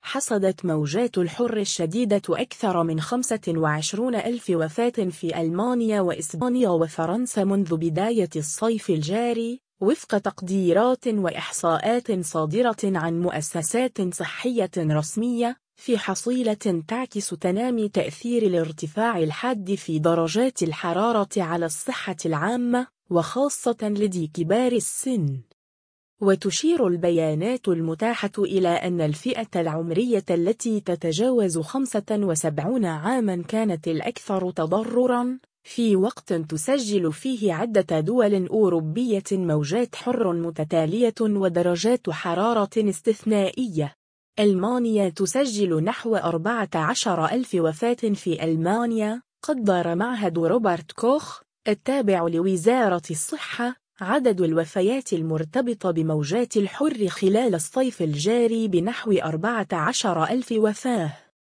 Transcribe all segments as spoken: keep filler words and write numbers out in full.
حصدت موجات الحر الشديدة أكثر من خمسة وعشرين ألف وفاة في ألمانيا وإسبانيا وفرنسا منذ بداية الصيف الجاري، وفق تقديرات وإحصاءات صادرة عن مؤسسات صحية رسمية، في حصيلة تعكس تنامي تأثير الارتفاع الحاد في درجات الحرارة على الصحة العامة، وخاصة لدى كبار السن. وتشير البيانات المتاحة إلى أن الفئة العمرية التي تتجاوز خمسة وسبعين عاماً كانت الأكثر تضرراً، في وقت تسجل فيه عدة دول أوروبية موجات حر متتالية ودرجات حرارة استثنائية. ألمانيا تسجل نحو أربعة عشر ألف وفاة في ألمانيا. قدر معهد روبرت كوخ التابع لوزارة الصحة عدد الوفيات المرتبطة بموجات الحر خلال الصيف الجاري بنحو أربعة عشر ألف وفاة.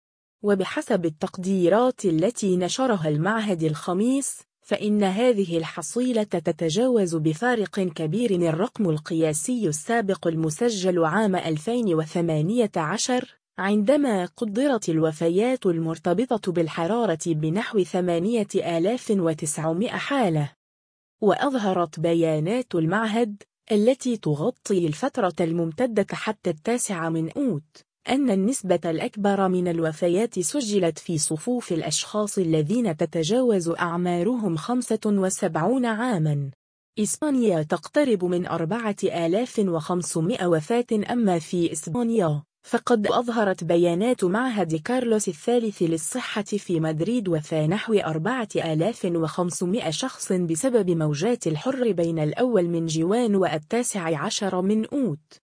وبحسب التقديرات التي نشرها المعهد الخميس، فإن هذه الحصيلة تتجاوز بفارق كبير الرقم القياسي السابق المسجل عام ألفين وثمانية عشر، عندما قدرت الوفيات المرتبطة بالحرارة بنحو ثمانية آلاف وتسعمائة حالة. وأظهرت بيانات المعهد التي تغطي الفترة الممتدة حتى التاسع من أوت أن النسبة الأكبر من الوفيات سجلت في صفوف الأشخاص الذين تتجاوز أعمارهم خمسة وسبعين عاماً. إسبانيا تقترب من أربعة آلاف وخمسمائة وفاة. أما في إسبانيا فقد أظهرت بيانات معهد كارلوس الثالث للصحة في مدريد وفاة نحو أربعة آلاف وخمسمائة شخص بسبب موجات الحر بين الأول من جوان والتاسع عشر من أوت.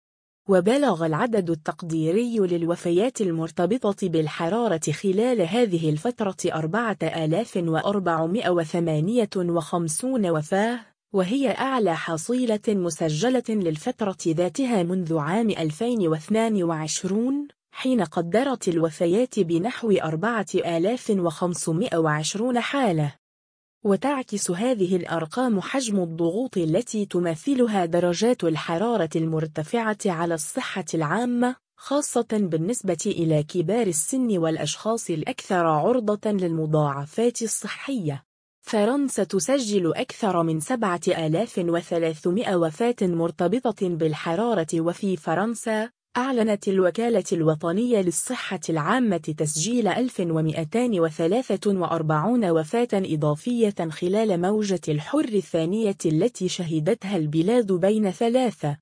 وبلغ العدد التقديري للوفيات المرتبطة بالحرارة خلال هذه الفترة أربعة آلاف وأربعمائة وثمانية وخمسين وفاة، وهي أعلى حصيلة مسجلة للفترة ذاتها منذ عام ألفين واثنين وعشرين، حين قدرت الوفيات بنحو أربعة آلاف وخمسمائة وعشرين حالة. وتعكس هذه الأرقام حجم الضغوط التي تمثلها درجات الحرارة المرتفعة على الصحة العامة، خاصة بالنسبة إلى كبار السن والأشخاص الأكثر عرضة للمضاعفات الصحية. فرنسا تسجل أكثر من سبعة آلاف وثلاثمائة وفاة مرتبطة بالحرارة. وفي فرنسا أعلنت الوكالة الوطنية للصحة العامة تسجيل ألف ومئتين وثلاثة وأربعين وفاة إضافية خلال موجة الحر الثانية التي شهدتها البلاد بين ثلاثة